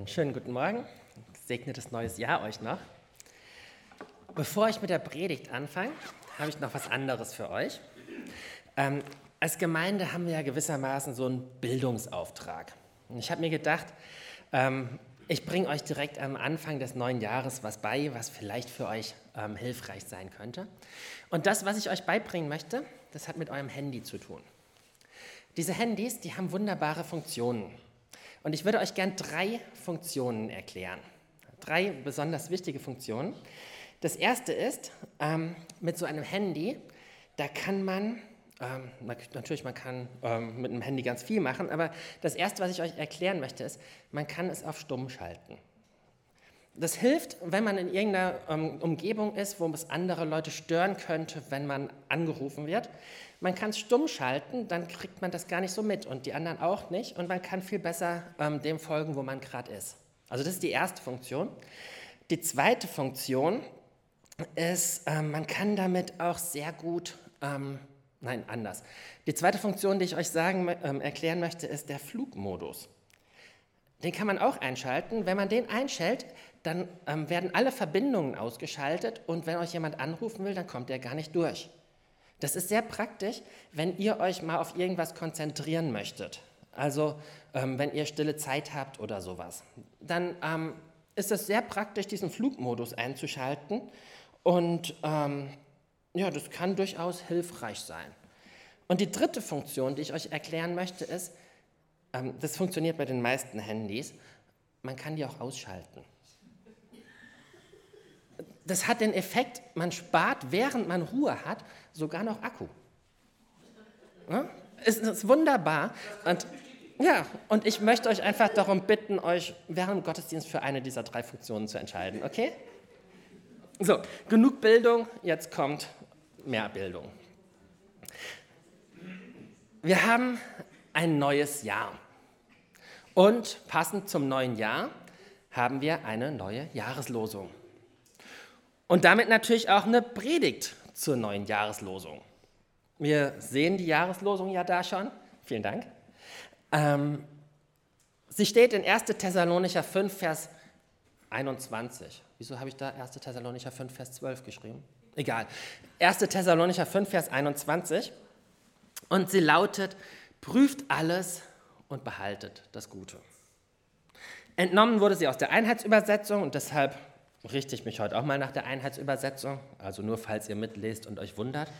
Schönen guten Morgen, gesegnetes neues Jahr euch noch. Bevor ich mit der Predigt anfange, habe ich noch was anderes für euch. Als Gemeinde haben wir ja gewissermaßen so einen Bildungsauftrag. Und ich habe mir gedacht, ich bringe euch direkt am Anfang des neuen Jahres was bei, was vielleicht für euch hilfreich sein könnte. Und das, was ich euch beibringen möchte, das hat mit eurem Handy zu tun. Diese Handys, die haben wunderbare Funktionen. Und ich würde euch gern 3 Funktionen erklären. 3 besonders wichtige Funktionen. Das erste ist, mit so einem Handy, da kann man, natürlich man kann mit einem Handy ganz viel machen, aber das erste, was ich euch erklären möchte, ist, man kann es auf Stumm schalten. Das hilft, wenn man in irgendeiner Umgebung ist, wo es andere Leute stören könnte, wenn man angerufen wird. Man kann es stumm schalten, dann kriegt man das gar nicht so mit und die anderen auch nicht und man kann viel besser dem folgen, wo man gerade ist. Also das ist die erste Funktion. Die zweite Funktion ist, man kann damit auch sehr gut, anders. Die zweite Funktion, die ich euch erklären möchte, ist der Flugmodus. Den kann man auch einschalten. Wenn man den einschaltet, dann werden alle Verbindungen ausgeschaltet und wenn euch jemand anrufen will, dann kommt er gar nicht durch. Das ist sehr praktisch, wenn ihr euch mal auf irgendwas konzentrieren möchtet. Also wenn ihr stille Zeit habt oder sowas. Dann ist es sehr praktisch, diesen Flugmodus einzuschalten und das kann durchaus hilfreich sein. Und die dritte Funktion, die ich euch erklären möchte, ist, das funktioniert bei den meisten Handys, man kann die auch ausschalten. Das hat den Effekt, man spart, während man Ruhe hat, sogar noch Akku. Ja? Ist wunderbar. Und ich möchte euch einfach darum bitten, euch während dem Gottesdienst für eine dieser 3 Funktionen zu entscheiden, okay? So, genug Bildung, jetzt kommt mehr Bildung. Wir haben ein neues Jahr. Und passend zum neuen Jahr haben wir eine neue Jahreslosung. Und damit natürlich auch eine Predigt zur neuen Jahreslosung. Wir sehen die Jahreslosung ja da schon. Vielen Dank. Sie steht in 1. Thessalonicher 5, Vers 21. Wieso habe ich da 1. Thessalonicher 5, Vers 12 geschrieben? Egal. 1. Thessalonicher 5, Vers 21. Und sie lautet, prüft alles und behaltet das Gute. Entnommen wurde sie aus der Einheitsübersetzung und deshalb richte ich mich heute auch mal nach der Einheitsübersetzung, also nur falls ihr mitlest und euch wundert.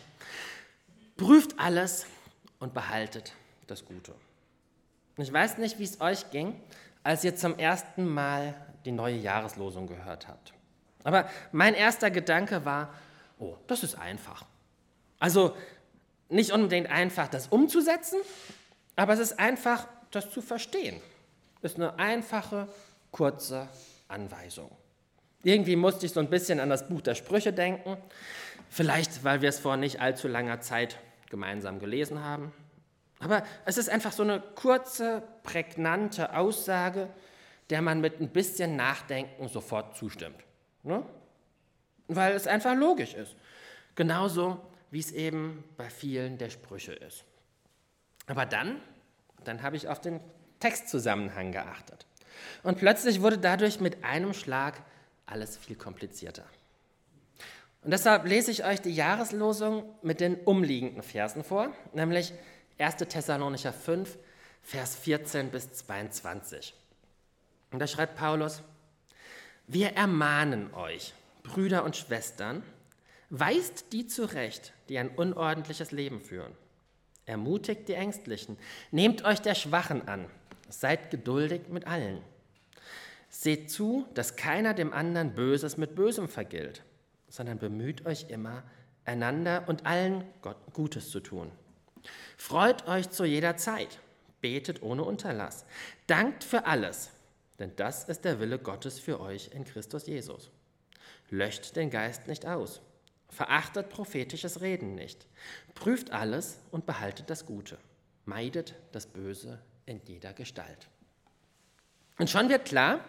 Prüft alles und behaltet das Gute. Und ich weiß nicht, wie es euch ging, als ihr zum ersten Mal die neue Jahreslosung gehört habt. Aber mein erster Gedanke war, oh, das ist einfach. Also nicht unbedingt einfach, das umzusetzen, aber es ist einfach, das zu verstehen. Es ist eine einfache, kurze Anweisung. Irgendwie musste ich so ein bisschen an das Buch der Sprüche denken, vielleicht weil wir es vor nicht allzu langer Zeit gemeinsam gelesen haben. Aber es ist einfach so eine kurze, prägnante Aussage, der man mit ein bisschen Nachdenken sofort zustimmt. Ne? Weil es einfach logisch ist. Genauso wie es eben bei vielen der Sprüche ist. Aber dann habe ich auf den Textzusammenhang geachtet. Und plötzlich wurde dadurch mit einem Schlag alles viel komplizierter. Und deshalb lese ich euch die Jahreslosung mit den umliegenden Versen vor, nämlich 1. Thessalonicher 5, Vers 14 bis 22. Und da schreibt Paulus, wir ermahnen euch, Brüder und Schwestern, weist die zurecht, die ein unordentliches Leben führen. Ermutigt die Ängstlichen, nehmt euch der Schwachen an, seid geduldig mit allen. Seht zu, dass keiner dem anderen Böses mit Bösem vergilt, sondern bemüht euch immer, einander und allen Gutes zu tun. Freut euch zu jeder Zeit, betet ohne Unterlass, dankt für alles, denn das ist der Wille Gottes für euch in Christus Jesus. Löscht den Geist nicht aus, verachtet prophetisches Reden nicht, prüft alles und behaltet das Gute, meidet das Böse in jeder Gestalt. Und schon wird klar,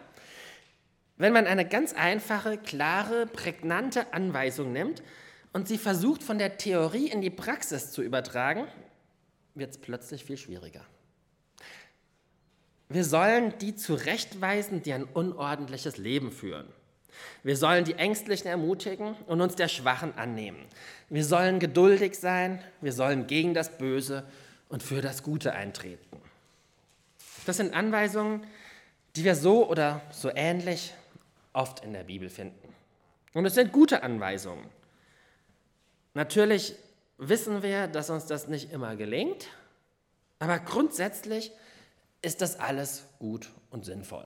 wenn man eine ganz einfache, klare, prägnante Anweisung nimmt und sie versucht, von der Theorie in die Praxis zu übertragen, wird es plötzlich viel schwieriger. Wir sollen die zurechtweisen, die ein unordentliches Leben führen. Wir sollen die Ängstlichen ermutigen und uns der Schwachen annehmen. Wir sollen geduldig sein, wir sollen gegen das Böse und für das Gute eintreten. Das sind Anweisungen, die wir so oder so ähnlich oft in der Bibel finden. Und es sind gute Anweisungen. Natürlich wissen wir, dass uns das nicht immer gelingt, aber grundsätzlich ist das alles gut und sinnvoll.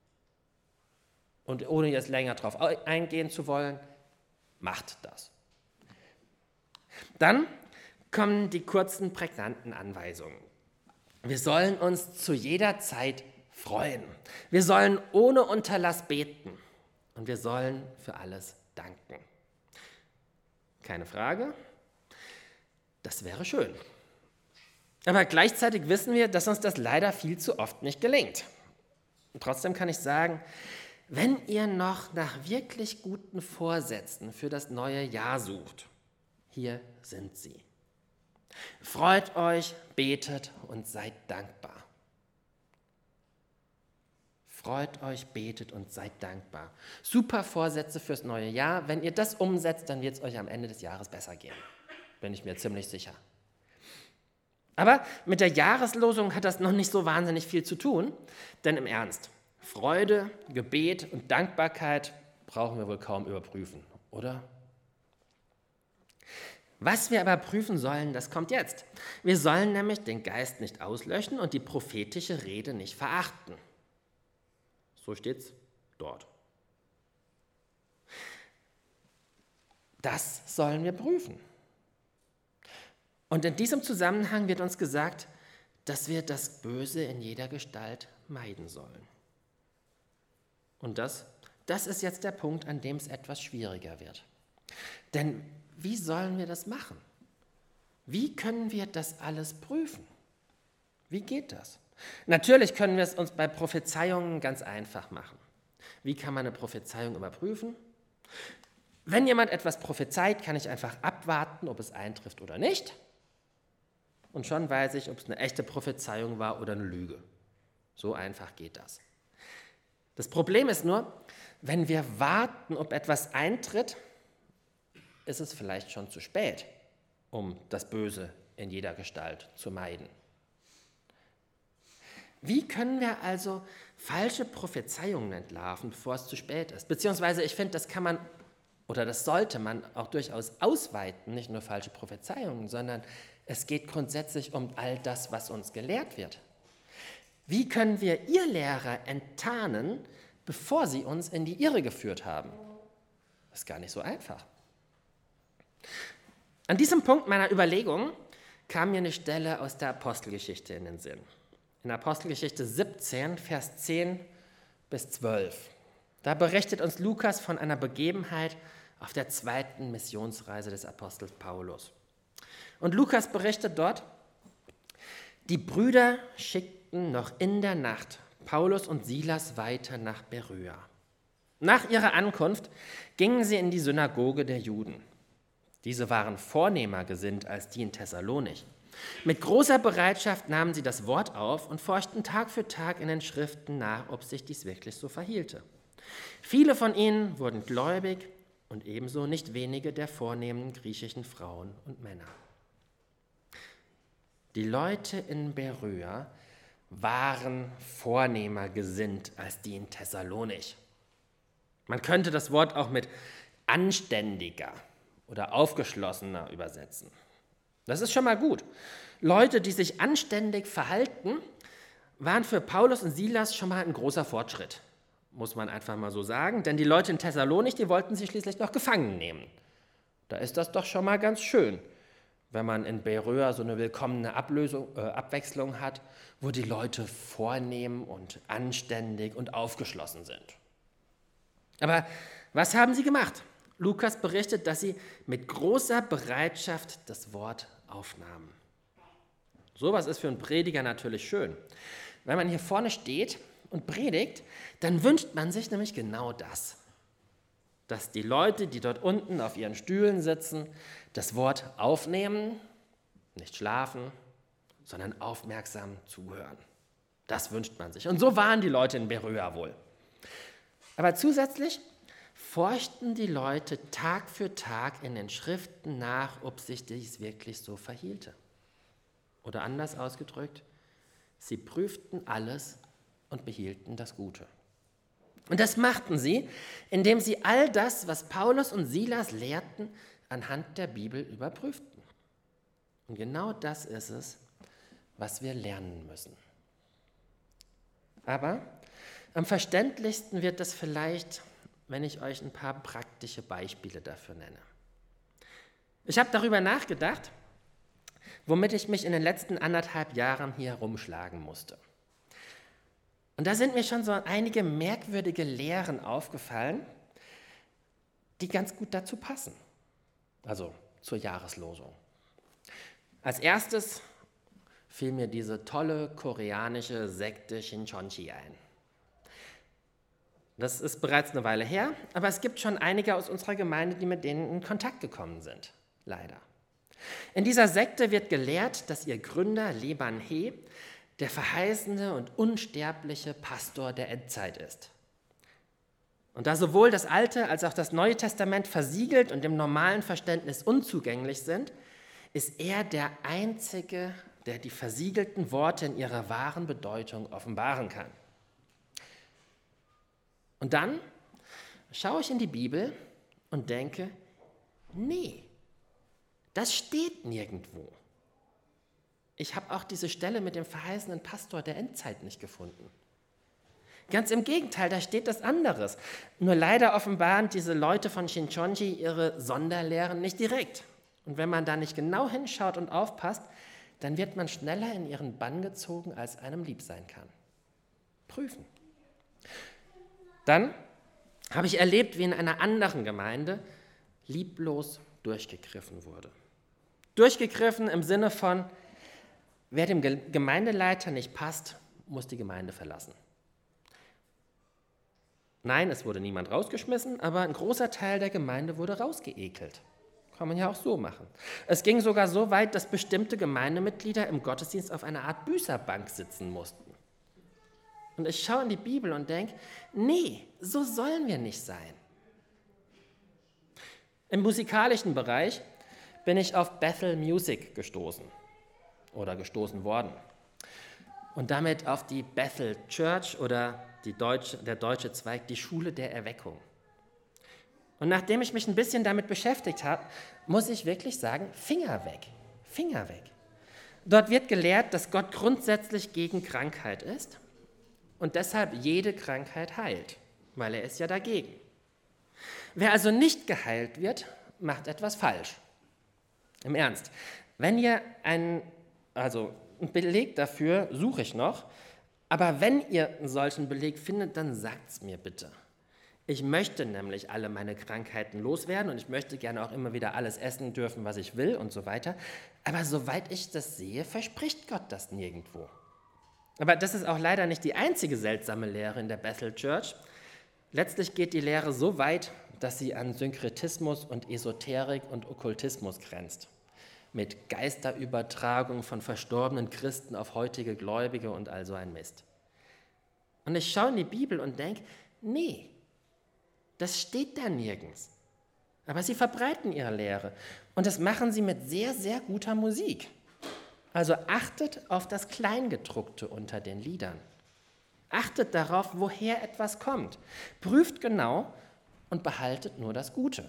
Und ohne jetzt länger darauf eingehen zu wollen, macht das. Dann kommen die kurzen, prägnanten Anweisungen. Wir sollen uns zu jeder Zeit freuen. Wir sollen ohne Unterlass beten. Und wir sollen für alles danken. Keine Frage, das wäre schön. Aber gleichzeitig wissen wir, dass uns das leider viel zu oft nicht gelingt. Und trotzdem kann ich sagen, wenn ihr noch nach wirklich guten Vorsätzen für das neue Jahr sucht, hier sind sie. Freut euch, betet und seid dankbar. Freut euch, betet und seid dankbar. Super Vorsätze fürs neue Jahr. Wenn ihr das umsetzt, dann wird es euch am Ende des Jahres besser gehen. Bin ich mir ziemlich sicher. Aber mit der Jahreslosung hat das noch nicht so wahnsinnig viel zu tun, denn im Ernst, Freude, Gebet und Dankbarkeit brauchen wir wohl kaum überprüfen, oder? Was wir aber prüfen sollen, das kommt jetzt. Wir sollen nämlich den Geist nicht auslöschen und die prophetische Rede nicht verachten. So steht's dort. Das sollen wir prüfen. Und in diesem Zusammenhang wird uns gesagt, dass wir das Böse in jeder Gestalt meiden sollen. Und das ist jetzt der Punkt, an dem es etwas schwieriger wird. Denn wie sollen wir das machen? Wie können wir das alles prüfen? Wie geht das? Natürlich können wir es uns bei Prophezeiungen ganz einfach machen. Wie kann man eine Prophezeiung überprüfen? Wenn jemand etwas prophezeit, kann ich einfach abwarten, ob es eintrifft oder nicht. Und schon weiß ich, ob es eine echte Prophezeiung war oder eine Lüge. So einfach geht das. Das Problem ist nur, wenn wir warten, ob etwas eintritt, ist es vielleicht schon zu spät, um das Böse in jeder Gestalt zu meiden. Wie können wir also falsche Prophezeiungen entlarven, bevor es zu spät ist? Beziehungsweise ich finde, das kann man oder das sollte man auch durchaus ausweiten, nicht nur falsche Prophezeiungen, sondern es geht grundsätzlich um all das, was uns gelehrt wird. Wie können wir Irrlehrer enttarnen, bevor sie uns in die Irre geführt haben? Das ist gar nicht so einfach. An diesem Punkt meiner Überlegung kam mir eine Stelle aus der Apostelgeschichte in den Sinn. In Apostelgeschichte 17, Vers 10 bis 12. Da berichtet uns Lukas von einer Begebenheit auf der zweiten Missionsreise des Apostels Paulus. Und Lukas berichtet dort, die Brüder schickten noch in der Nacht Paulus und Silas weiter nach Beröa. Nach ihrer Ankunft gingen sie in die Synagoge der Juden. Diese waren vornehmer gesinnt als die in Thessalonich. Mit großer Bereitschaft nahmen sie das Wort auf und forschten Tag für Tag in den Schriften nach, ob sich dies wirklich so verhielte. Viele von ihnen wurden gläubig und ebenso nicht wenige der vornehmen griechischen Frauen und Männer. Die Leute in Beröa waren vornehmer gesinnt als die in Thessalonich. Man könnte das Wort auch mit anständiger oder aufgeschlossener übersetzen. Das ist schon mal gut. Leute, die sich anständig verhalten, waren für Paulus und Silas schon mal ein großer Fortschritt, muss man einfach mal so sagen. Denn die Leute in Thessalonich, die wollten sie schließlich noch gefangen nehmen. Da ist das doch schon mal ganz schön, wenn man in Beröa so eine willkommene Abwechslung hat, wo die Leute vornehm und anständig und aufgeschlossen sind. Aber was haben sie gemacht? Lukas berichtet, dass sie mit großer Bereitschaft das Wort aufnahmen. Sowas ist für einen Prediger natürlich schön. Wenn man hier vorne steht und predigt, dann wünscht man sich nämlich genau das. Dass die Leute, die dort unten auf ihren Stühlen sitzen, das Wort aufnehmen, nicht schlafen, sondern aufmerksam zuhören. Das wünscht man sich. Und so waren die Leute in Beröa wohl. Aber zusätzlich forschten die Leute Tag für Tag in den Schriften nach, ob sich dies wirklich so verhielte. Oder anders ausgedrückt, sie prüften alles und behielten das Gute. Und das machten sie, indem sie all das, was Paulus und Silas lehrten, anhand der Bibel überprüften. Und genau das ist es, was wir lernen müssen. Aber am verständlichsten wird es vielleicht, wenn ich euch ein paar praktische Beispiele dafür nenne. Ich habe darüber nachgedacht, womit ich mich in den letzten 1,5 Jahren hier herumschlagen musste. Und da sind mir schon so einige merkwürdige Lehren aufgefallen, die ganz gut dazu passen, also zur Jahreslosung. Als erstes fiel mir diese tolle koreanische Sekte Shincheonji ein. Das ist bereits eine Weile her, aber es gibt schon einige aus unserer Gemeinde, die mit denen in Kontakt gekommen sind, leider. In dieser Sekte wird gelehrt, dass ihr Gründer Leban He der verheißene und unsterbliche Pastor der Endzeit ist. Und da sowohl das Alte als auch das Neue Testament versiegelt und dem normalen Verständnis unzugänglich sind, ist er der Einzige, der die versiegelten Worte in ihrer wahren Bedeutung offenbaren kann. Und dann schaue ich in die Bibel und denke, nee, das steht nirgendwo. Ich habe auch diese Stelle mit dem verheißenen Pastor der Endzeit nicht gefunden. Ganz im Gegenteil, da steht das anderes. Nur leider offenbaren diese Leute von Shincheonji ihre Sonderlehren nicht direkt. Und wenn man da nicht genau hinschaut und aufpasst, dann wird man schneller in ihren Bann gezogen, als einem lieb sein kann. Prüfen. Dann habe ich erlebt, wie in einer anderen Gemeinde lieblos durchgegriffen wurde. Durchgegriffen im Sinne von, wer dem Gemeindeleiter nicht passt, muss die Gemeinde verlassen. Nein, es wurde niemand rausgeschmissen, aber ein großer Teil der Gemeinde wurde rausgeekelt. Kann man ja auch so machen. Es ging sogar so weit, dass bestimmte Gemeindemitglieder im Gottesdienst auf einer Art Büßerbank sitzen mussten. Und ich schaue in die Bibel und denke, nee, so sollen wir nicht sein. Im musikalischen Bereich bin ich auf Bethel Music gestoßen worden. Und damit auf die Bethel Church oder der deutsche Zweig, die Schule der Erweckung. Und nachdem ich mich ein bisschen damit beschäftigt habe, muss ich wirklich sagen, Finger weg, Finger weg. Dort wird gelehrt, dass Gott grundsätzlich gegen Krankheit ist und deshalb jede Krankheit heilt, weil er ist ja dagegen. Wer also nicht geheilt wird, macht etwas falsch. Im Ernst, wenn ihr einen Beleg dafür suche ich noch, aber wenn ihr einen solchen Beleg findet, dann sagt es mir bitte. Ich möchte nämlich alle meine Krankheiten loswerden und ich möchte gerne auch immer wieder alles essen dürfen, was ich will und so weiter. Aber soweit ich das sehe, verspricht Gott das nirgendwo. Aber das ist auch leider nicht die einzige seltsame Lehre in der Bethel Church. Letztlich geht die Lehre so weit, dass sie an Synkretismus und Esoterik und Okkultismus grenzt. Mit Geisterübertragung von verstorbenen Christen auf heutige Gläubige und all so ein Mist. Und ich schaue in die Bibel und denke, nee, das steht da nirgends. Aber sie verbreiten ihre Lehre und das machen sie mit sehr, sehr guter Musik. Also achtet auf das Kleingedruckte unter den Liedern. Achtet darauf, woher etwas kommt. Prüft genau und behaltet nur das Gute.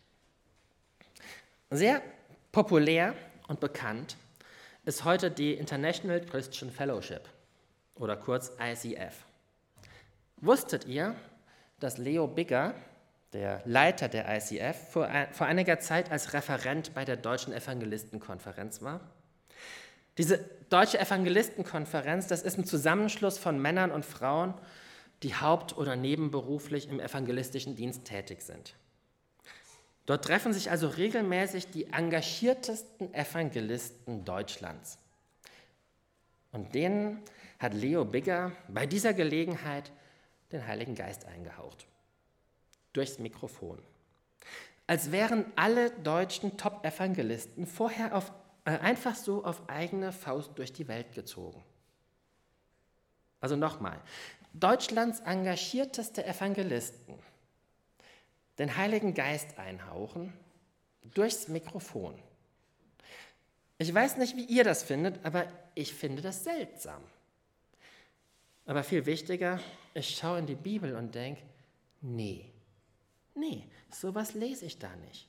Sehr populär und bekannt ist heute die International Christian Fellowship oder kurz ICF. Wusstet ihr, dass Leo Bigger, der Leiter der ICF, vor einiger Zeit als Referent bei der Deutschen Evangelistenkonferenz war? Diese Deutsche Evangelistenkonferenz, das ist ein Zusammenschluss von Männern und Frauen, die haupt- oder nebenberuflich im evangelistischen Dienst tätig sind. Dort treffen sich also regelmäßig die engagiertesten Evangelisten Deutschlands. Und denen hat Leo Bigger bei dieser Gelegenheit den Heiligen Geist eingehaucht. Durchs Mikrofon. Als wären alle deutschen Top-Evangelisten vorher einfach so auf eigene Faust durch die Welt gezogen. Also nochmal, Deutschlands engagierteste Evangelisten den Heiligen Geist einhauchen durchs Mikrofon. Ich weiß nicht, wie ihr das findet, aber ich finde das seltsam. Aber viel wichtiger, ich schaue in die Bibel und denke, nee, sowas lese ich da nicht.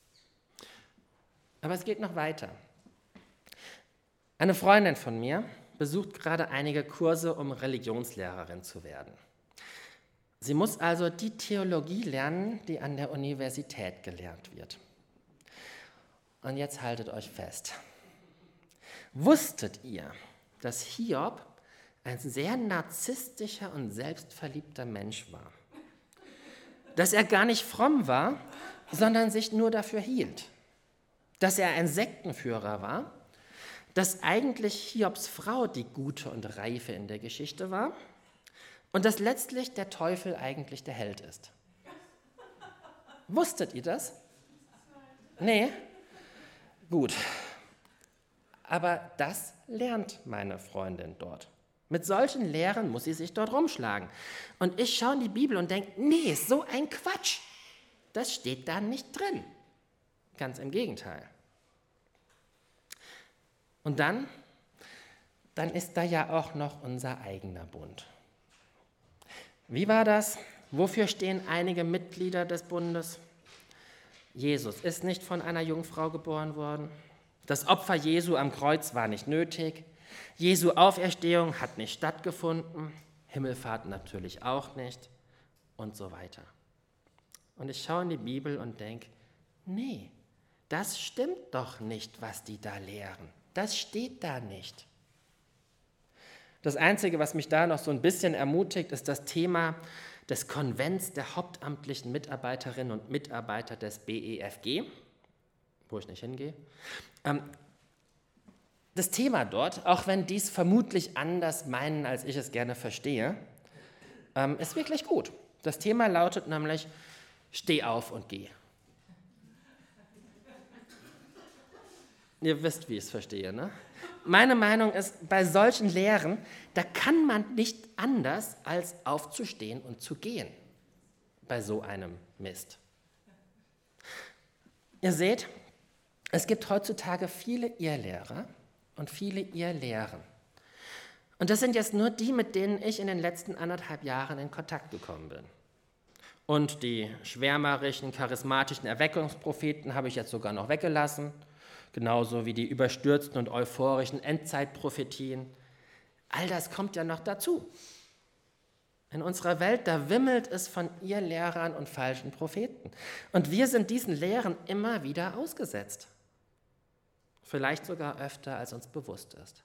Aber es geht noch weiter. Eine Freundin von mir besucht gerade einige Kurse, um Religionslehrerin zu werden. Sie muss also die Theologie lernen, die an der Universität gelehrt wird. Und jetzt haltet euch fest. Wusstet ihr, dass Hiob ein sehr narzisstischer und selbstverliebter Mensch war? Dass er gar nicht fromm war, sondern sich nur dafür hielt? Dass er ein Sektenführer war? Dass eigentlich Hiobs Frau die Gute und Reife in der Geschichte war? Und dass letztlich der Teufel eigentlich der Held ist? Wusstet ihr das? Nee? Gut. Aber das lernt meine Freundin dort. Mit solchen Lehren muss sie sich dort rumschlagen. Und ich schaue in die Bibel und denke, nee, so ein Quatsch. Das steht da nicht drin. Ganz im Gegenteil. Und dann ist da ja auch noch unser eigener Bund. Wie war das? Wofür stehen einige Mitglieder des Bundes? Jesus ist nicht von einer Jungfrau geboren worden. Das Opfer Jesu am Kreuz war nicht nötig. Jesu Auferstehung hat nicht stattgefunden. Himmelfahrt natürlich auch nicht. Und so weiter. Und ich schaue in die Bibel und denke, nee, das stimmt doch nicht, was die da lehren. Das steht da nicht. Das Einzige, was mich da noch so ein bisschen ermutigt, ist das Thema des Konvents der hauptamtlichen Mitarbeiterinnen und Mitarbeiter des BEFG, wo ich nicht hingehe. Das Thema dort, auch wenn dies vermutlich anders meinen, als ich es gerne verstehe, ist wirklich gut. Das Thema lautet nämlich, steh auf und geh. Ihr wisst, wie ich es verstehe, ne? Meine Meinung ist, bei solchen Lehren, da kann man nicht anders, als aufzustehen und zu gehen. Bei so einem Mist. Ihr seht, es gibt heutzutage viele Irrlehrer und viele Irrlehren. Und das sind jetzt nur die, mit denen ich in den letzten 1,5 Jahren in Kontakt gekommen bin. Und die schwärmerischen, charismatischen Erweckungspropheten habe ich jetzt sogar noch weggelassen. Genauso wie die überstürzten und euphorischen Endzeitprophetien. All das kommt ja noch dazu. In unserer Welt, da wimmelt es von Irrlehrern und falschen Propheten. Und wir sind diesen Lehren immer wieder ausgesetzt. Vielleicht sogar öfter, als uns bewusst ist.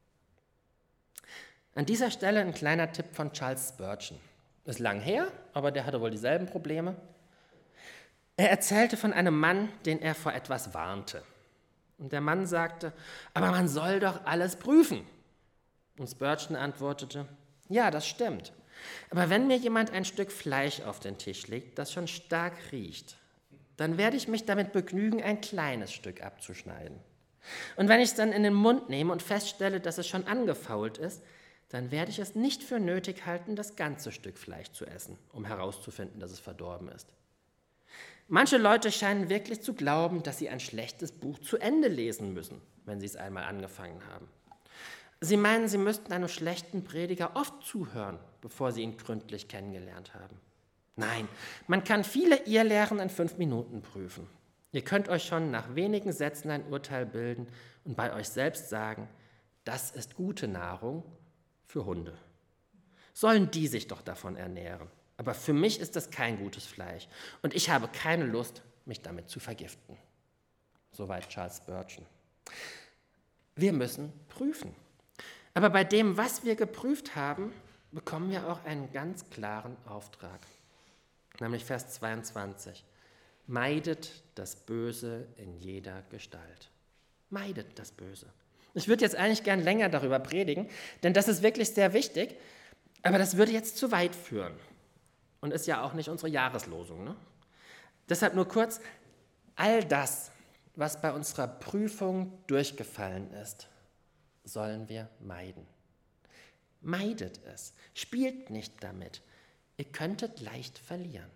An dieser Stelle ein kleiner Tipp von Charles Spurgeon. Ist lang her, aber der hatte wohl dieselben Probleme. Er erzählte von einem Mann, den er vor etwas warnte. Und der Mann sagte, aber man soll doch alles prüfen. Und Spurgeon antwortete, ja, das stimmt. Aber wenn mir jemand ein Stück Fleisch auf den Tisch legt, das schon stark riecht, dann werde ich mich damit begnügen, ein kleines Stück abzuschneiden. Und wenn ich es dann in den Mund nehme und feststelle, dass es schon angefault ist, dann werde ich es nicht für nötig halten, das ganze Stück Fleisch zu essen, um herauszufinden, dass es verdorben ist. Manche Leute scheinen wirklich zu glauben, dass sie ein schlechtes Buch zu Ende lesen müssen, wenn sie es einmal angefangen haben. Sie meinen, sie müssten einem schlechten Prediger oft zuhören, bevor sie ihn gründlich kennengelernt haben. Nein, man kann viele Irrlehren in 5 Minuten prüfen. Ihr könnt euch schon nach wenigen Sätzen ein Urteil bilden und bei euch selbst sagen, das ist gute Nahrung für Hunde. Sollen die sich doch davon ernähren? Aber für mich ist das kein gutes Fleisch und ich habe keine Lust, mich damit zu vergiften. Soweit Charles Spurgeon. Wir müssen prüfen. Aber bei dem, was wir geprüft haben, bekommen wir auch einen ganz klaren Auftrag. Nämlich Vers 22. Meidet das Böse in jeder Gestalt. Meidet das Böse. Ich würde jetzt eigentlich gern länger darüber predigen, denn das ist wirklich sehr wichtig, aber das würde jetzt zu weit führen. Und ist ja auch nicht unsere Jahreslosung. Ne? Deshalb nur kurz, all das, was bei unserer Prüfung durchgefallen ist, sollen wir meiden. Meidet es. Spielt nicht damit. Ihr könntet leicht verlieren.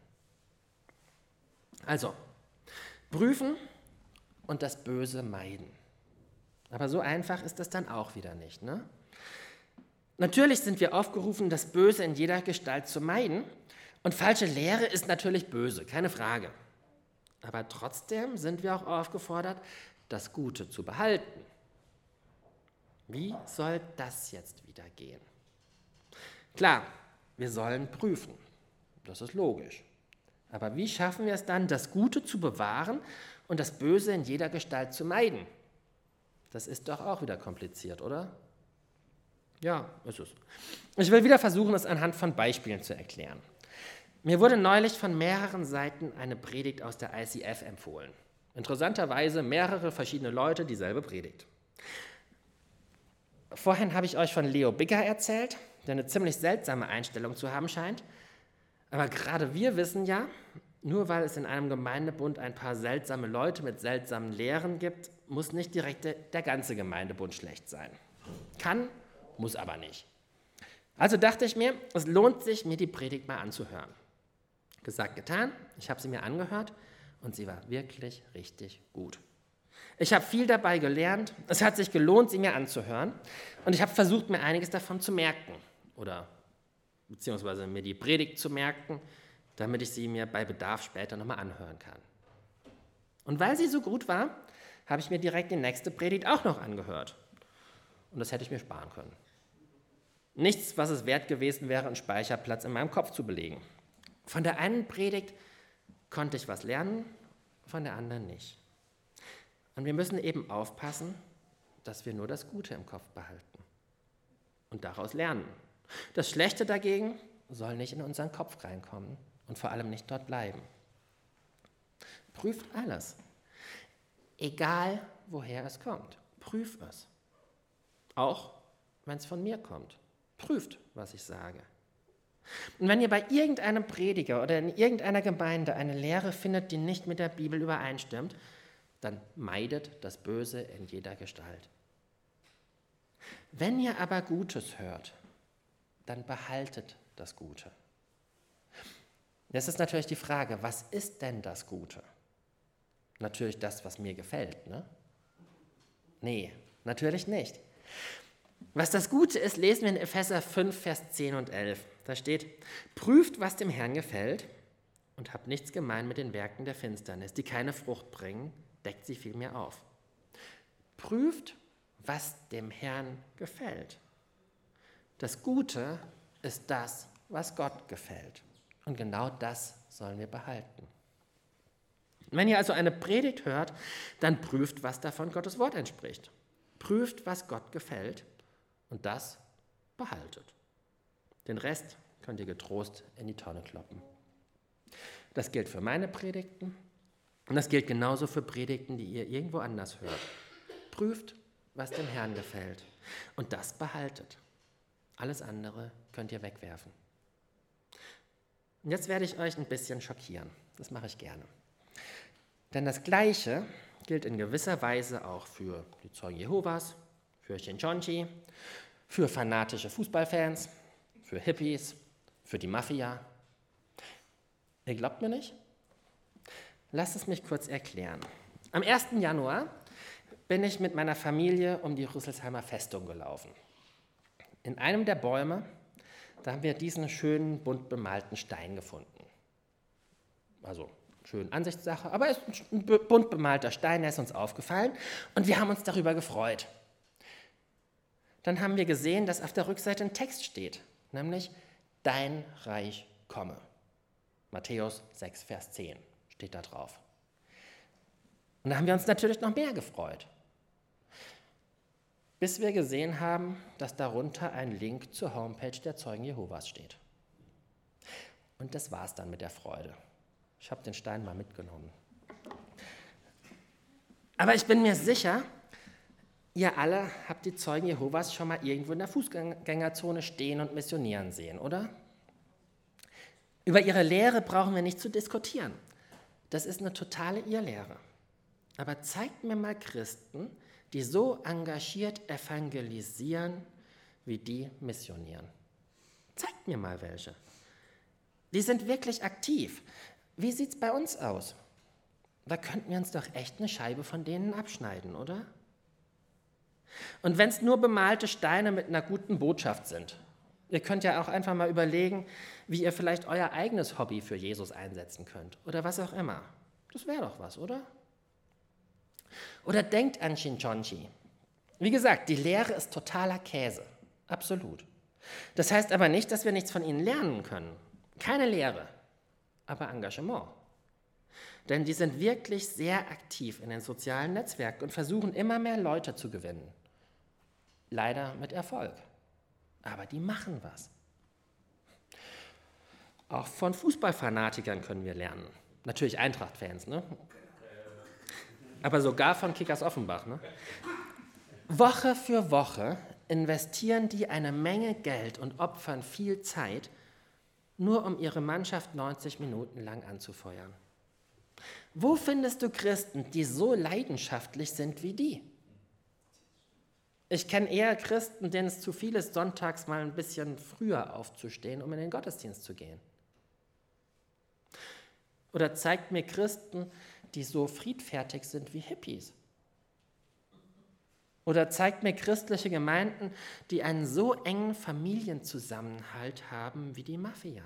Also, prüfen und das Böse meiden. Aber so einfach ist das dann auch wieder nicht, ne? Natürlich sind wir aufgerufen, das Böse in jeder Gestalt zu meiden. Und falsche Lehre ist natürlich böse, keine Frage. Aber trotzdem sind wir auch aufgefordert, das Gute zu behalten. Wie soll das jetzt wieder gehen? Klar, wir sollen prüfen. Das ist logisch. Aber wie schaffen wir es dann, das Gute zu bewahren und das Böse in jeder Gestalt zu meiden? Das ist doch auch wieder kompliziert, oder? Ja, ist es. Ich will wieder versuchen, es anhand von Beispielen zu erklären. Mir wurde neulich von mehreren Seiten eine Predigt aus der ICF empfohlen. Interessanterweise mehrere verschiedene Leute dieselbe Predigt. Vorhin habe ich euch von Leo Bigger erzählt, der eine ziemlich seltsame Einstellung zu haben scheint. Aber gerade wir wissen ja, nur weil es in einem Gemeindebund ein paar seltsame Leute mit seltsamen Lehren gibt, muss nicht direkt der ganze Gemeindebund schlecht sein. Kann, muss aber nicht. Also dachte ich mir, es lohnt sich, mir die Predigt mal anzuhören. Gesagt, getan, ich habe sie mir angehört und sie war wirklich richtig gut. Ich habe viel dabei gelernt, es hat sich gelohnt, sie mir anzuhören und ich habe versucht, mir einiges davon zu merken oder beziehungsweise mir die Predigt zu merken, damit ich sie mir bei Bedarf später nochmal anhören kann. Und weil sie so gut war, habe ich mir direkt die nächste Predigt auch noch angehört. Und das hätte ich mir sparen können. Nichts, was es wert gewesen wäre, einen Speicherplatz in meinem Kopf zu belegen. Von der einen Predigt konnte ich was lernen, von der anderen nicht. Und wir müssen eben aufpassen, dass wir nur das Gute im Kopf behalten und daraus lernen. Das Schlechte dagegen soll nicht in unseren Kopf reinkommen und vor allem nicht dort bleiben. Prüft alles, egal woher es kommt. Prüft es. Auch wenn es von mir kommt. Prüft, was ich sage. Und wenn ihr bei irgendeinem Prediger oder in irgendeiner Gemeinde eine Lehre findet, die nicht mit der Bibel übereinstimmt, dann meidet das Böse in jeder Gestalt. Wenn ihr aber Gutes hört, dann behaltet das Gute. Jetzt ist natürlich die Frage, was ist denn das Gute? Natürlich das, was mir gefällt, ne? Nee, natürlich nicht. Was das Gute ist, lesen wir in Epheser 5, Vers 10 und 11. Da steht, prüft, was dem Herrn gefällt und habt nichts gemein mit den Werken der Finsternis, die keine Frucht bringen, deckt sie vielmehr auf. Prüft, was dem Herrn gefällt. Das Gute ist das, was Gott gefällt. Und genau das sollen wir behalten. Wenn ihr also eine Predigt hört, dann prüft, was davon Gottes Wort entspricht. Prüft, was Gott gefällt und das behaltet. Den Rest könnt ihr getrost in die Tonne kloppen. Das gilt für meine Predigten und das gilt genauso für Predigten, die ihr irgendwo anders hört. Prüft, was dem Herrn gefällt und das behaltet. Alles andere könnt ihr wegwerfen. Und jetzt werde ich euch ein bisschen schockieren. Das mache ich gerne. Denn das Gleiche gilt in gewisser Weise auch für die Zeugen Jehovas, für Shincheonji, für fanatische Fußballfans, für Hippies, für die Mafia. Ihr glaubt mir nicht? Lasst es mich kurz erklären. Am 1. Januar bin ich mit meiner Familie um die Rüsselsheimer Festung gelaufen. In einem der Bäume, da haben wir diesen schönen, bunt bemalten Stein gefunden. Also schön Ansichtssache, aber es ist ein bunt bemalter Stein, der ist uns aufgefallen und wir haben uns darüber gefreut. Dann haben wir gesehen, dass auf der Rückseite ein Text steht, nämlich Dein Reich komme. Matthäus 6, Vers 10 steht da drauf. Und da haben wir uns natürlich noch mehr gefreut, bis wir gesehen haben, dass darunter ein Link zur Homepage der Zeugen Jehovas steht. Und das war's dann mit der Freude. Ich habe den Stein mal mitgenommen. Aber ich bin mir sicher, ihr alle habt die Zeugen Jehovas schon mal irgendwo in der Fußgängerzone stehen und missionieren sehen, oder? Über ihre Lehre brauchen wir nicht zu diskutieren. Das ist eine totale Irrlehre. Aber zeigt mir mal Christen, die so engagiert evangelisieren, wie die missionieren. Zeigt mir mal welche. Die sind wirklich aktiv. Wie sieht es bei uns aus? Da könnten wir uns doch echt eine Scheibe von denen abschneiden, oder? Und wenn es nur bemalte Steine mit einer guten Botschaft sind, ihr könnt ja auch einfach mal überlegen, wie ihr vielleicht euer eigenes Hobby für Jesus einsetzen könnt oder was auch immer. Das wäre doch was, oder? Oder denkt an Shinchonji. Wie gesagt, die Lehre ist totaler Käse, absolut. Das heißt aber nicht, dass wir nichts von ihnen lernen können. Keine Lehre, aber Engagement. Denn die sind wirklich sehr aktiv in den sozialen Netzwerken und versuchen immer mehr Leute zu gewinnen. Leider mit Erfolg. Aber die machen was. Auch von Fußballfanatikern können wir lernen. Natürlich Eintracht-Fans, ne? Aber sogar von Kickers Offenbach, ne? Woche für Woche investieren die eine Menge Geld und opfern viel Zeit, nur um ihre Mannschaft 90 Minuten lang anzufeuern. Wo findest du Christen, die so leidenschaftlich sind wie die? Ich kenne eher Christen, denen es zu viel ist, sonntags mal ein bisschen früher aufzustehen, um in den Gottesdienst zu gehen. Oder zeigt mir Christen, die so friedfertig sind wie Hippies. Oder zeigt mir christliche Gemeinden, die einen so engen Familienzusammenhalt haben wie die Mafia.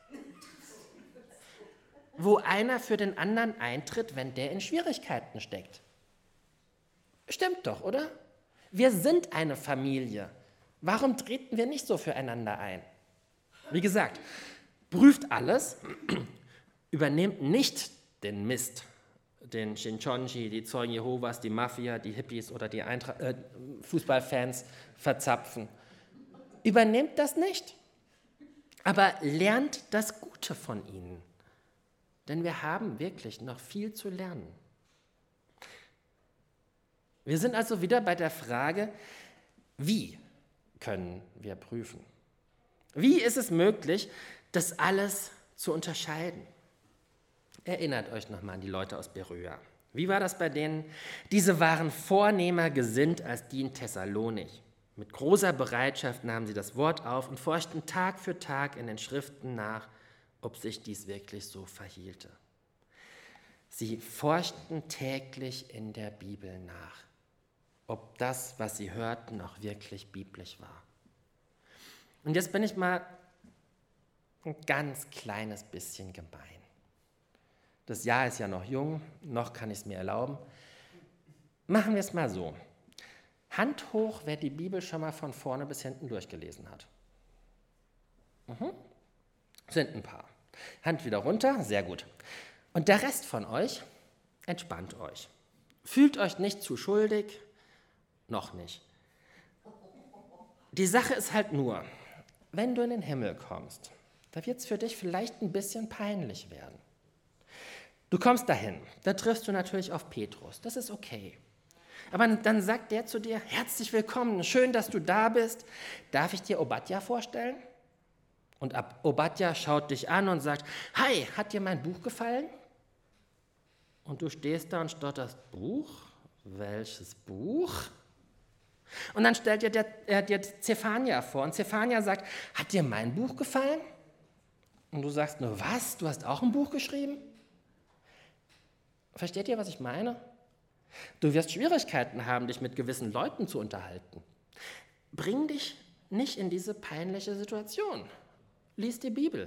Wo einer für den anderen eintritt, wenn der in Schwierigkeiten steckt. Stimmt doch, oder? Wir sind eine Familie. Warum treten wir nicht so füreinander ein? Wie gesagt, prüft alles, übernehmt nicht den Mist, den Shinchonji, die Zeugen Jehovas, die Mafia, die Hippies oder die Fußballfans verzapfen. Übernehmt das nicht, aber lernt das Gute von ihnen. Denn wir haben wirklich noch viel zu lernen. Wir sind also wieder bei der Frage, wie können wir prüfen? Wie ist es möglich, das alles zu unterscheiden? Erinnert euch nochmal an die Leute aus Beröa. Wie war das bei denen? Diese waren vornehmer gesinnt als die in Thessalonich. Mit großer Bereitschaft nahmen sie das Wort auf und forschten Tag für Tag in den Schriften nach, ob sich dies wirklich so verhielte. Sie forschten täglich in der Bibel nach, ob das, was sie hörten, auch wirklich biblisch war. Und jetzt bin ich mal ein ganz kleines bisschen gemein. Das Jahr ist ja noch jung, noch kann ich es mir erlauben. Machen wir es mal so. Hand hoch, wer die Bibel schon mal von vorne bis hinten durchgelesen hat. Sind ein paar. Hand wieder runter, sehr gut. Und der Rest von euch, entspannt euch. Fühlt euch nicht zu schuldig, noch nicht. Die Sache ist halt nur, wenn du in den Himmel kommst, da wird es für dich vielleicht ein bisschen peinlich werden. Du kommst dahin, da triffst du natürlich auf Petrus, das ist okay. Aber dann sagt der zu dir, herzlich willkommen, schön, dass du da bist. Darf ich dir Obadja vorstellen? Und Obadja schaut dich an und sagt, hi, hat dir mein Buch gefallen? Und du stehst da und stotterst, Buch? Welches Buch? Und dann stellt er dir Zephania vor und Zephania sagt, hat dir mein Buch gefallen? Und du sagst nur, was, du hast auch ein Buch geschrieben? Versteht ihr, was ich meine? Du wirst Schwierigkeiten haben, dich mit gewissen Leuten zu unterhalten. Bring dich nicht in diese peinliche Situation. Lies die Bibel.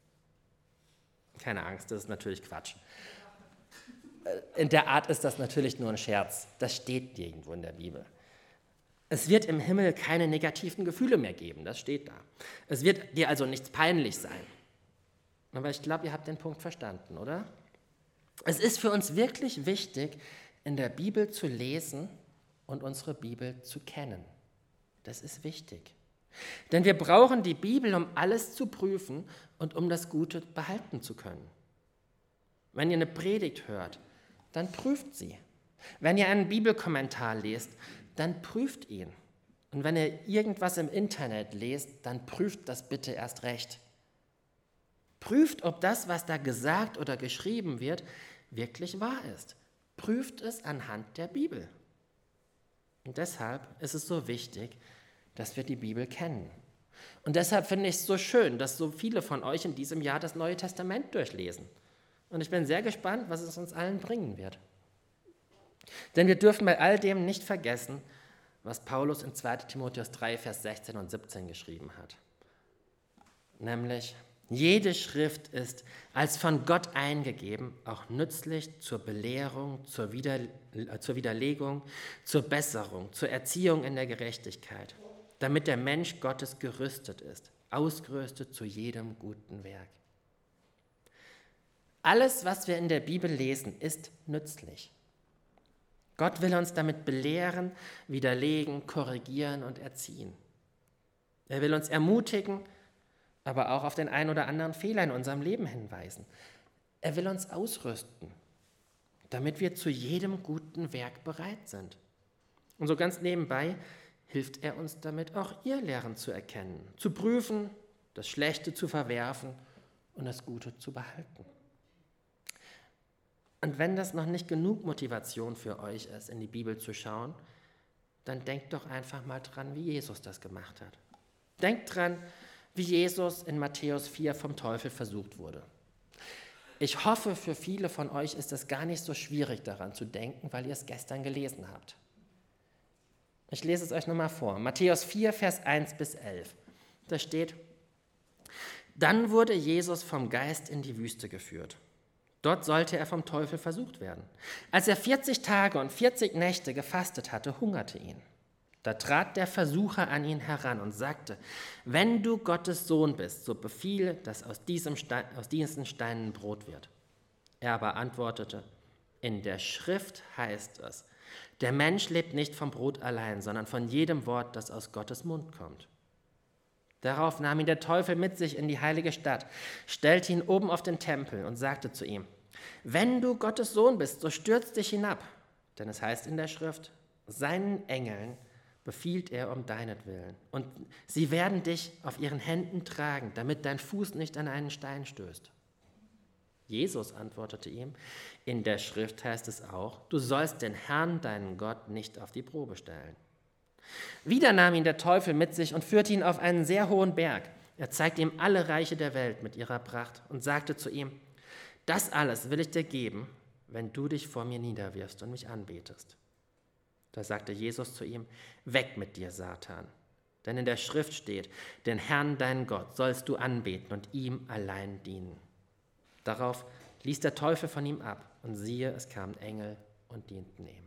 Keine Angst, das ist natürlich Quatsch. In der Art ist das natürlich nur ein Scherz. Das steht nirgendwo in der Bibel. Es wird im Himmel keine negativen Gefühle mehr geben, das steht da. Es wird dir also nichts peinlich sein. Aber ich glaube, ihr habt den Punkt verstanden, oder? Es ist für uns wirklich wichtig, in der Bibel zu lesen und unsere Bibel zu kennen. Das ist wichtig. Denn wir brauchen die Bibel, um alles zu prüfen und um das Gute behalten zu können. Wenn ihr eine Predigt hört, dann prüft sie. Wenn ihr einen Bibelkommentar lest, dann prüft ihn. Und wenn ihr irgendwas im Internet lest, dann prüft das bitte erst recht. Prüft, ob das, was da gesagt oder geschrieben wird, wirklich wahr ist. Prüft es anhand der Bibel. Und deshalb ist es so wichtig, dass wir die Bibel kennen. Und deshalb finde ich es so schön, dass so viele von euch in diesem Jahr das Neue Testament durchlesen. Und ich bin sehr gespannt, was es uns allen bringen wird. Denn wir dürfen bei all dem nicht vergessen, was Paulus in 2. Timotheus 3, Vers 16 und 17 geschrieben hat. Nämlich, jede Schrift ist als von Gott eingegeben, auch nützlich zur Belehrung, zur Widerlegung, zur Besserung, zur Erziehung in der Gerechtigkeit, damit der Mensch Gottes gerüstet ist, ausgerüstet zu jedem guten Werk. Alles, was wir in der Bibel lesen, ist nützlich. Gott will uns damit belehren, widerlegen, korrigieren und erziehen. Er will uns ermutigen, aber auch auf den einen oder anderen Fehler in unserem Leben hinweisen. Er will uns ausrüsten, damit wir zu jedem guten Werk bereit sind. Und so ganz nebenbei hilft er uns damit, auch Irrlehren zu erkennen, zu prüfen, das Schlechte zu verwerfen und das Gute zu behalten. Und wenn das noch nicht genug Motivation für euch ist, in die Bibel zu schauen, dann denkt doch einfach mal dran, wie Jesus das gemacht hat. Denkt dran, wie Jesus in Matthäus 4 vom Teufel versucht wurde. Ich hoffe, für viele von euch ist es gar nicht so schwierig, daran zu denken, weil ihr es gestern gelesen habt. Ich lese es euch nochmal vor. Matthäus 4, Vers 1 bis 11. Da steht: Dann wurde Jesus vom Geist in die Wüste geführt. Dort sollte er vom Teufel versucht werden. Als er 40 Tage und 40 Nächte gefastet hatte, hungerte ihn. Da trat der Versucher an ihn heran und sagte: Wenn du Gottes Sohn bist, so befiehl, dass aus diesen Steinen Brot wird. Er aber antwortete: In der Schrift heißt es, der Mensch lebt nicht vom Brot allein, sondern von jedem Wort, das aus Gottes Mund kommt. Darauf nahm ihn der Teufel mit sich in die heilige Stadt, stellte ihn oben auf den Tempel und sagte zu ihm: Wenn du Gottes Sohn bist, so stürz dich hinab. Denn es heißt in der Schrift, seinen Engeln befiehlt er um deinetwillen. Und sie werden dich auf ihren Händen tragen, damit dein Fuß nicht an einen Stein stößt. Jesus antwortete ihm: In der Schrift heißt es auch, du sollst den Herrn, deinen Gott, nicht auf die Probe stellen. Wieder nahm ihn der Teufel mit sich und führte ihn auf einen sehr hohen Berg. Er zeigte ihm alle Reiche der Welt mit ihrer Pracht und sagte zu ihm: Das alles will ich dir geben, wenn du dich vor mir niederwirfst und mich anbetest. Da sagte Jesus zu ihm: Weg mit dir, Satan, denn in der Schrift steht, den Herrn, deinen Gott, sollst du anbeten und ihm allein dienen. Darauf ließ der Teufel von ihm ab, und siehe, es kamen Engel und dienten ihm.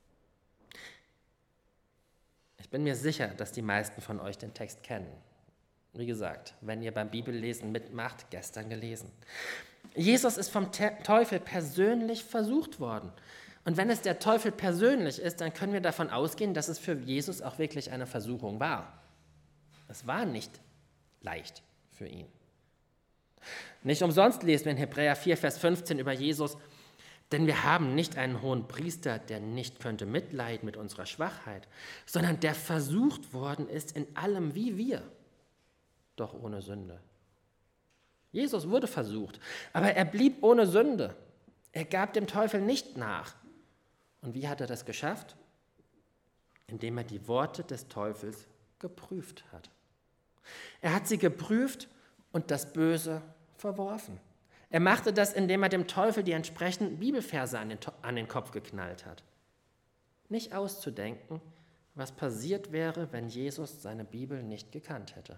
Ich bin mir sicher, dass die meisten von euch den Text kennen. Wie gesagt, wenn ihr beim Bibellesen mitmacht, gestern gelesen. Jesus ist vom Teufel persönlich versucht worden. Und wenn es der Teufel persönlich ist, dann können wir davon ausgehen, dass es für Jesus auch wirklich eine Versuchung war. Es war nicht leicht für ihn. Nicht umsonst lesen wir in Hebräer 4, Vers 15 über Jesus: Denn wir haben nicht einen hohen Priester, der nicht könnte mitleiden mit unserer Schwachheit, sondern der versucht worden ist in allem wie wir, doch ohne Sünde. Jesus wurde versucht, aber er blieb ohne Sünde. Er gab dem Teufel nicht nach. Und wie hat er das geschafft? Indem er die Worte des Teufels geprüft hat. Er hat sie geprüft und das Böse verworfen. Er machte das, indem er dem Teufel die entsprechenden Bibelverse an den Kopf geknallt hat. Nicht auszudenken, was passiert wäre, wenn Jesus seine Bibel nicht gekannt hätte.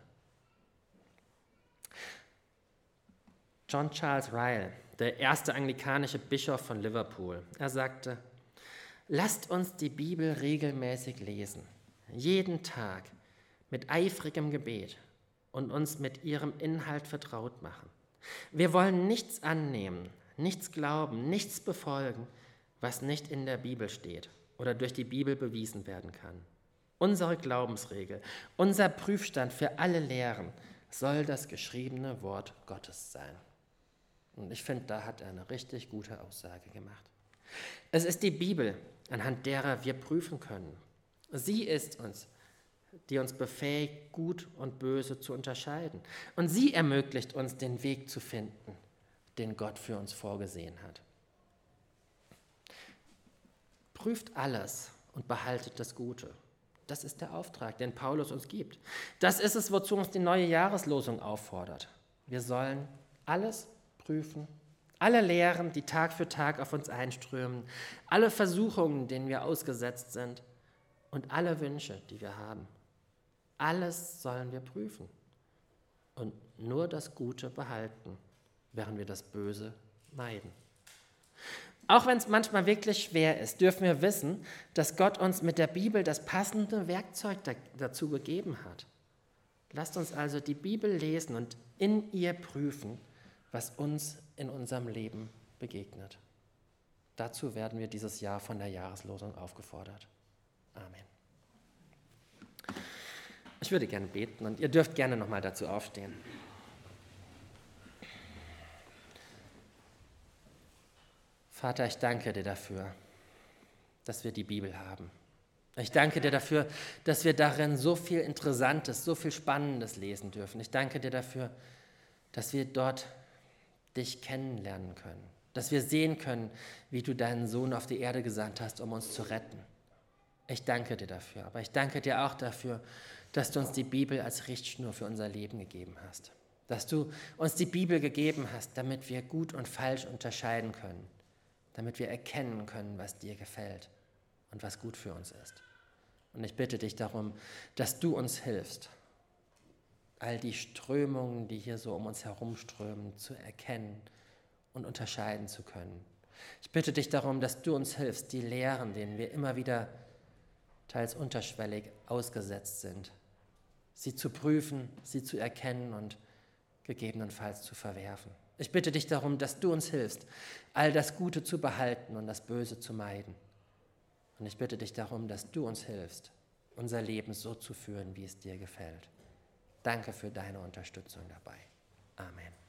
John Charles Ryle, der erste anglikanische Bischof von Liverpool, er sagte: Lasst uns die Bibel regelmäßig lesen, jeden Tag mit eifrigem Gebet und uns mit ihrem Inhalt vertraut machen. Wir wollen nichts annehmen, nichts glauben, nichts befolgen, was nicht in der Bibel steht oder durch die Bibel bewiesen werden kann. Unsere Glaubensregel, unser Prüfstand für alle Lehren soll das geschriebene Wort Gottes sein. Und ich finde, da hat er eine richtig gute Aussage gemacht. Es ist die Bibel, anhand derer wir prüfen können. Sie ist uns, die uns befähigt, Gut und Böse zu unterscheiden. Und sie ermöglicht uns, den Weg zu finden, den Gott für uns vorgesehen hat. Prüft alles und behaltet das Gute. Das ist der Auftrag, den Paulus uns gibt. Das ist es, wozu uns die neue Jahreslosung auffordert. Wir sollen alles prüfen, alle Lehren, die Tag für Tag auf uns einströmen, alle Versuchungen, denen wir ausgesetzt sind und alle Wünsche, die wir haben. Alles sollen wir prüfen und nur das Gute behalten, während wir das Böse meiden. Auch wenn es manchmal wirklich schwer ist, dürfen wir wissen, dass Gott uns mit der Bibel das passende Werkzeug dazu gegeben hat. Lasst uns also die Bibel lesen und in ihr prüfen, was uns in unserem Leben begegnet. Dazu werden wir dieses Jahr von der Jahreslosung aufgefordert. Amen. Ich würde gerne beten und ihr dürft gerne nochmal dazu aufstehen. Vater, ich danke dir dafür, dass wir die Bibel haben. Ich danke dir dafür, dass wir darin so viel Interessantes, so viel Spannendes lesen dürfen. Ich danke dir dafür, dass wir dort dich kennenlernen können, dass wir sehen können, wie du deinen Sohn auf die Erde gesandt hast, um uns zu retten. Ich danke dir dafür, aber ich danke dir auch dafür, dass du uns die Bibel als Richtschnur für unser Leben gegeben hast. Dass du uns die Bibel gegeben hast, damit wir gut und falsch unterscheiden können, damit wir erkennen können, was dir gefällt und was gut für uns ist. Und ich bitte dich darum, dass du uns hilfst, all die Strömungen, die hier so um uns herumströmen, zu erkennen und unterscheiden zu können. Ich bitte dich darum, dass du uns hilfst, die Lehren, denen wir immer wieder teils unterschwellig ausgesetzt sind, sie zu prüfen, sie zu erkennen und gegebenenfalls zu verwerfen. Ich bitte dich darum, dass du uns hilfst, all das Gute zu behalten und das Böse zu meiden. Und ich bitte dich darum, dass du uns hilfst, unser Leben so zu führen, wie es dir gefällt. Danke für deine Unterstützung dabei. Amen.